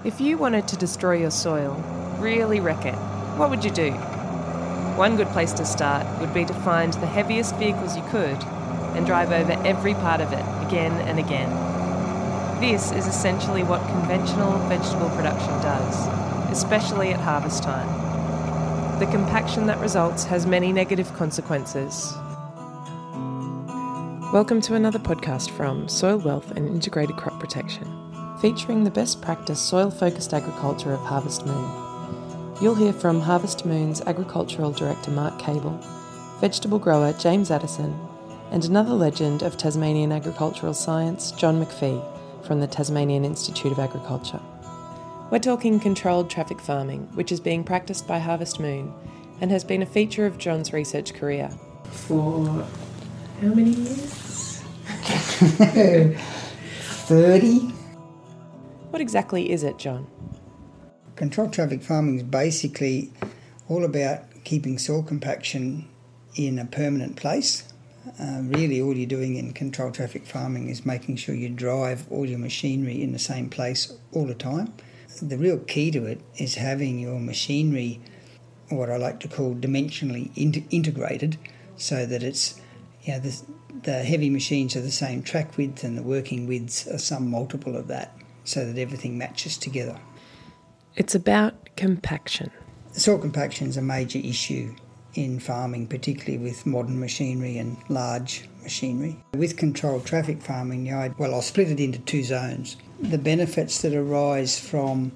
If you wanted to destroy your soil, really wreck it, what would you do? One good place to start would be to find the heaviest vehicles you could and drive over every part of it again and again. This is essentially what conventional vegetable production does, especially at harvest time. The compaction that results has many negative consequences. Welcome to another podcast from Soil Wealth and Integrated Crop Protection, featuring the best practice soil-focused agriculture of Harvest Moon. You'll hear from Harvest Moon's Agricultural Director Mark Cable, vegetable grower James Addison, and another legend of Tasmanian agricultural science, John McPhee, from the Tasmanian Institute of Agriculture. We're talking controlled traffic farming, which is being practiced by Harvest Moon and has been a feature of John's research career. For how many years? 30. What exactly is it, John? Controlled traffic farming is basically all about keeping soil compaction in a permanent place. Really all you're doing in controlled traffic farming is making sure you drive all your machinery in the same place all the time. The real key to it is having your machinery, what I like to call dimensionally integrated, so that it's, the heavy machines are the same track width and the working widths are some multiple of that, so that everything matches together. It's about compaction. Soil compaction is a major issue in farming, particularly with modern machinery and large machinery. With controlled traffic farming, I'll split it into two zones. The benefits that arise from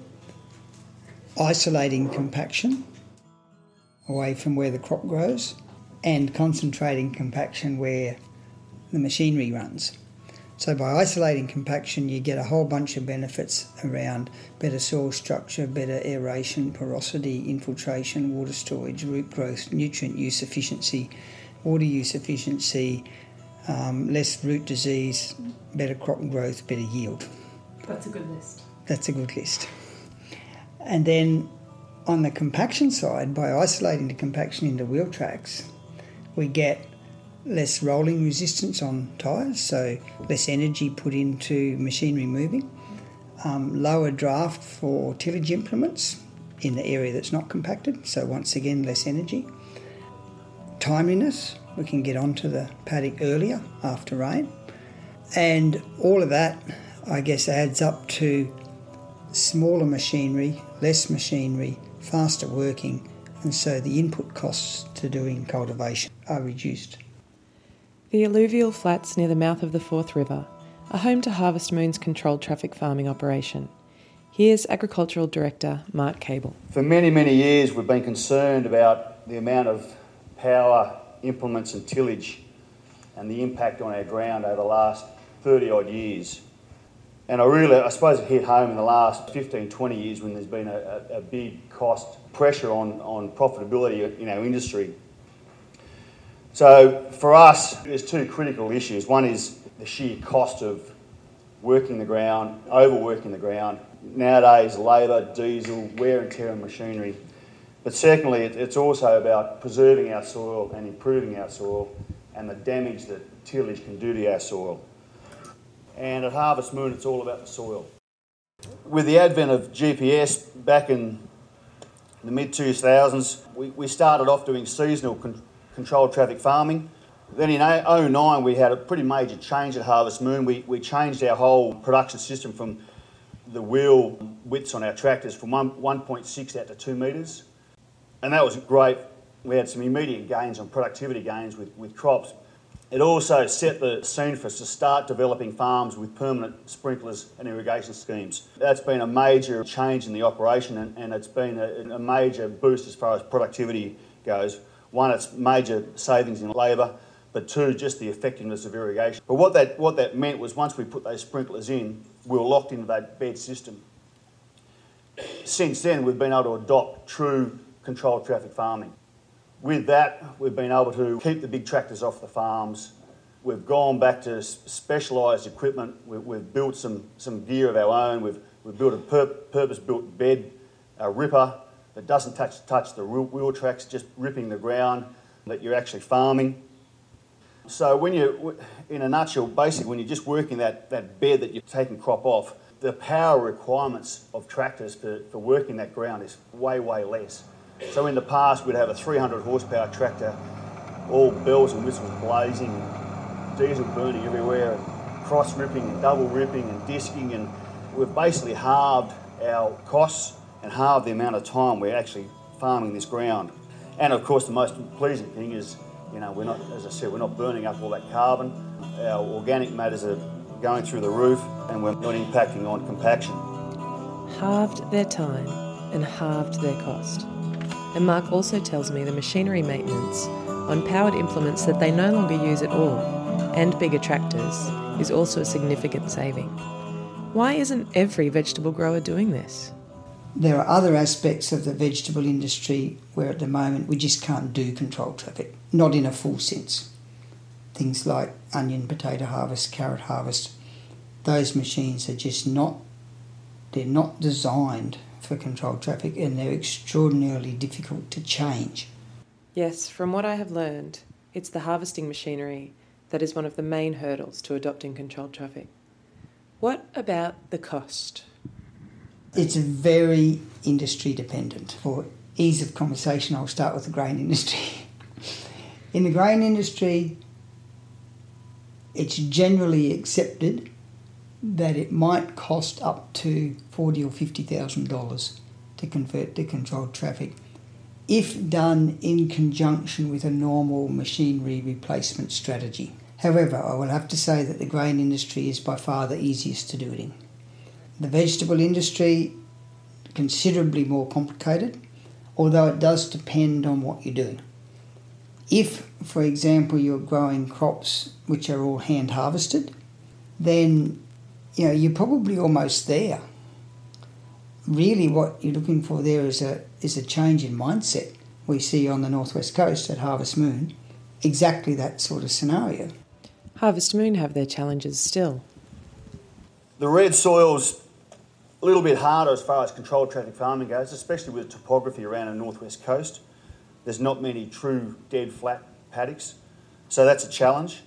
isolating compaction away from where the crop grows and concentrating compaction where the machinery runs. So by isolating compaction, you get a whole bunch of benefits around better soil structure, better aeration, porosity, infiltration, water storage, root growth, nutrient use efficiency, water use efficiency, less root disease, better crop growth, better yield. That's a good list. That's a good list. And then on the compaction side, by isolating the compaction into wheel tracks, we get less rolling resistance on tyres, so less energy put into machinery moving, lower draft for tillage implements in the area that's not compacted, so once again less energy. Timeliness, we can get onto the paddock earlier after rain, and all of that I guess adds up to smaller machinery, less machinery, faster working, and so the input costs to doing cultivation are reduced. The alluvial flats near the mouth of the Forth River are home to Harvest Moon's controlled traffic farming operation. Here's Agricultural Director Mark Cable. For many, many years we've been concerned about the amount of power, implements and tillage and the impact on our ground over the last 30 odd years. And I suppose it hit home in the last 15, 20 years when there's been a big cost pressure on profitability in our industry. So for us, there's two critical issues. One is the sheer cost of working the ground, overworking the ground. Nowadays, labour, diesel, wear and tear on machinery. But secondly, it's also about preserving our soil and improving our soil and the damage that tillage can do to our soil. And at Harvest Moon, it's all about the soil. With the advent of GPS back in the mid-2000s, we started off doing seasonal controlled traffic farming. Then in 2009 we had a pretty major change at Harvest Moon. We changed our whole production system from the wheel widths on our tractors from 1.6 out to 2 metres. And that was great. We had some immediate gains on productivity gains with crops. It also set the scene for us to start developing farms with permanent sprinklers and irrigation schemes. That's been a major change in the operation and it's been a major boost as far as productivity goes. One, it's major savings in labour, but two, just the effectiveness of irrigation. But what that meant was once we put those sprinklers in, we were locked into that bed system. Since then, we've been able to adopt true controlled traffic farming. With that, we've been able to keep the big tractors off the farms. We've gone back to specialised equipment. We've built some gear of our own. We've built a purpose-built bed, a ripper, that doesn't touch the wheel tracks, just ripping the ground that you're actually farming. So when you're, in a nutshell, basically when you're just working that bed that you're taking crop off, the power requirements of tractors for working that ground is way, way less. So in the past, we'd have a 300 horsepower tractor, all bells and whistles blazing, diesel burning everywhere, and cross ripping and double ripping and disking, and we've basically halved our costs and halved the amount of time we're actually farming this ground. And of course, the most pleasing thing is, we're not, as I said, we're not burning up all that carbon. Our organic matters are going through the roof, and we're not impacting on compaction. Halved their time and halved their cost. And Mark also tells me the machinery maintenance on powered implements that they no longer use at all, and bigger tractors, is also a significant saving. Why isn't every vegetable grower doing this? There are other aspects of the vegetable industry where at the moment we just can't do controlled traffic, not in a full sense. Things like onion, potato harvest, carrot harvest, those machines are just they're not designed for controlled traffic, and they're extraordinarily difficult to change. Yes, from what I have learned, it's the harvesting machinery that is one of the main hurdles to adopting controlled traffic. What about the cost? It's very industry dependent. For ease of conversation, I'll start with the grain industry. In the grain industry, it's generally accepted that it might cost up to $40,000 or $50,000 to convert to controlled traffic, if done in conjunction with a normal machinery replacement strategy. However, I will have to say that the grain industry is by far the easiest to do it in. The vegetable industry, considerably more complicated, although it does depend on what you're doing. If, for example, you're growing crops which are all hand harvested, then you're probably almost there. Really what you're looking for there is a change in mindset. We see on the Northwest Coast at Harvest Moon exactly that sort of scenario. Harvest Moon have their challenges still. The red soil's a little bit harder as far as controlled traffic farming goes, especially with the topography around the Northwest Coast. There's not many true dead flat paddocks, so that's a challenge.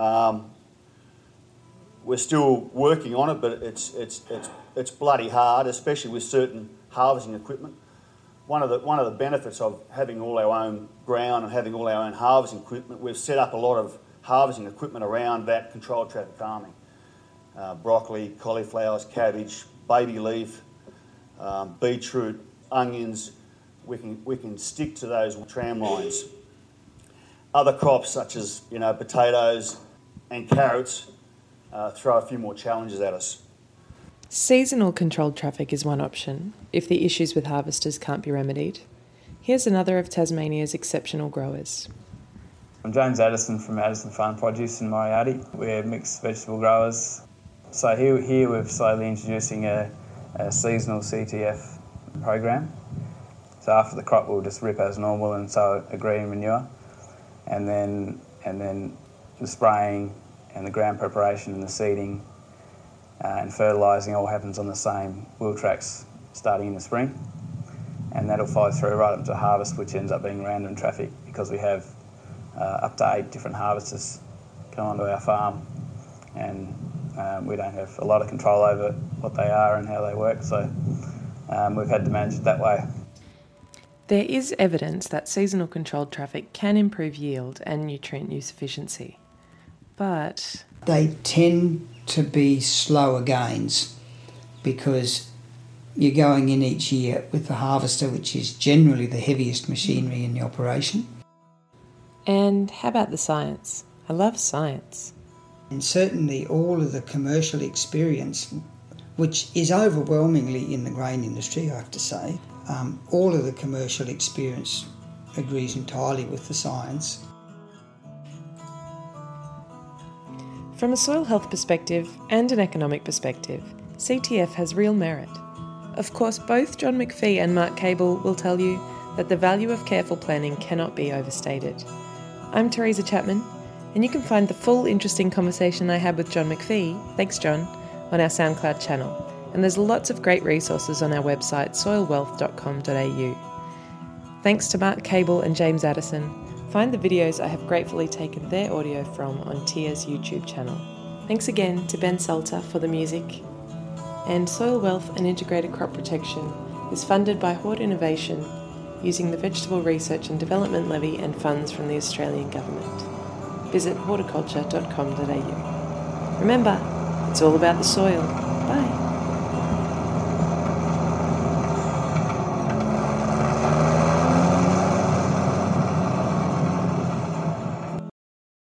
We're still working on it, but it's bloody hard, especially with certain harvesting equipment. One of the benefits of having all our own ground and having all our own harvesting equipment, we've set up a lot of harvesting equipment around that controlled traffic farming. Broccoli, cauliflowers, cabbage, baby leaf, beetroot, onions. We can stick to those tram lines. Other crops such as potatoes and carrots throw a few more challenges at us. Seasonal controlled traffic is one option if the issues with harvesters can't be remedied. Here's another of Tasmania's exceptional growers. I'm James Addison from Addison Farm Produce in Moriarty. We're mixed vegetable growers. So here we're slowly introducing a seasonal CTF program. So after the crop we'll just rip as normal and sow a green manure, and then the spraying and the ground preparation and the seeding and fertilising all happens on the same wheel tracks starting in the spring, and that'll follow through right up to harvest, which ends up being random traffic because we have up to 8 different harvesters come onto our farm, and we don't have a lot of control over what they are and how they work, so we've had to manage it that way. There is evidence that seasonal controlled traffic can improve yield and nutrient use efficiency, but they tend to be slower gains because you're going in each year with the harvester, which is generally the heaviest machinery in the operation. And how about the science? I love science. And certainly all of the commercial experience, which is overwhelmingly in the grain industry, I have to say, all of the commercial experience agrees entirely with the science. From a soil health perspective and an economic perspective, CTF has real merit. Of course, both John McPhee and Mark Cable will tell you that the value of careful planning cannot be overstated. I'm Teresa Chapman, and you can find the full interesting conversation I had with John McPhee, thanks John, on our SoundCloud channel. And there's lots of great resources on our website, soilwealth.com.au. Thanks to Mark Cable and James Addison. Find the videos I have gratefully taken their audio from on Tia's YouTube channel. Thanks again to Ben Salter for the music. and Soil Wealth and Integrated Crop Protection is funded by Hort Innovation using the Vegetable Research and Development Levy and funds from the Australian Government. Visit horticulture.com.au. Remember, it's all about the soil. Bye.